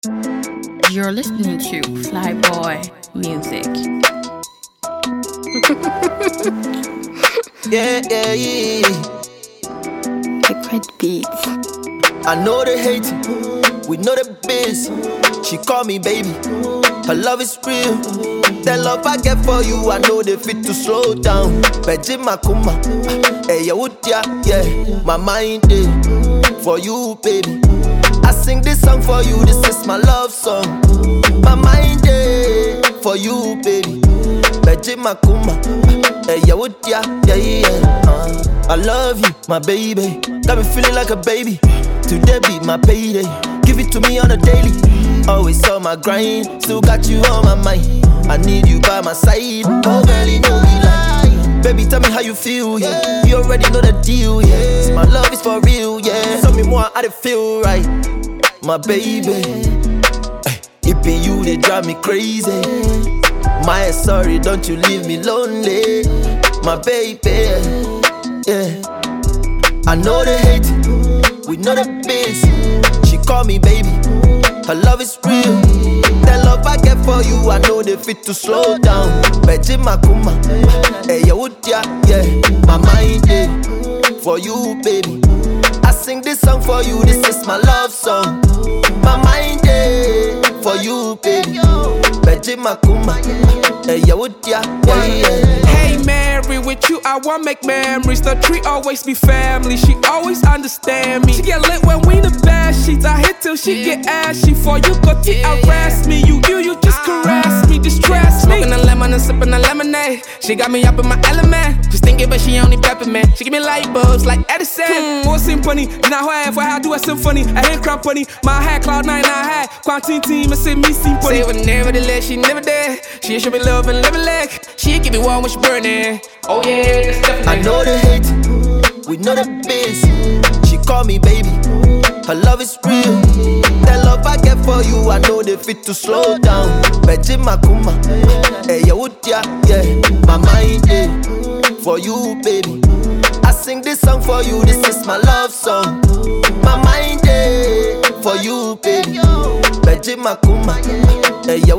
You're listening to Flyboy Music. Yeah. Liquid Beats. I know they hate it, we know the biz. She call me baby, her love is real. That love I get for you, I know they fit to slow down. Bejima kuma, hey ya yeah. My mind is for you, baby. I sing this song for you, this is my love song. My mind is for you, baby. Bejima kuma, hey ya yeah. I love you, my baby. Got me feeling like a baby. Today be my payday. Give it to me on a daily. Always on my grind, still got you on my mind. I need you by my side. Oh girl, you know me like. Baby, tell me how you feel, yeah. You already know the deal, yeah. My love is for real, yeah. Tell me more how to feel right, my baby. It be you, they drive me crazy. My sorry, don't you leave me lonely, my baby. Yeah, I know they hate it, we know the biz. She call me baby, her love is real. That love I get for you, I know they fit to slow down. Bejima kuma, hey ya yeah. My mind is for you, baby. I sing this song for you, this is my love song. My mind is for you, baby. Bejima kuma, hey ya yeah. Hey Mary, with you I want make memories. The tree always be family, she always understand me. She get lit when we the bad sheets. I hit till she get ashy. For you go harass me. You just caress me, distress me. Smoking a lemon and sipping a lemonade. She got me up in my element. Just thinking but she only peppermint. She give me light bulbs like Edison. What's symphony? Now I for how do a symphony. I hate crown pony. My hat cloud 9 I had. Quantine team and say me symphony. Say when never the leg, she never there. She should be love and live a leg. She give me one when she burning. Oh yeah, that's definitely. I know they hate it, we know the biz. She call me baby, her love is real. That love I get for you, I know they fit to slow down. Bejima kuma, hey ya yeah. My mind is for you, baby. I sing this song for you, this is my love song. My mind is for you, baby. Bejima kuma, hey ya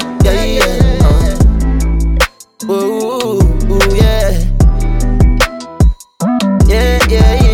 yeah. Ooh, yeah.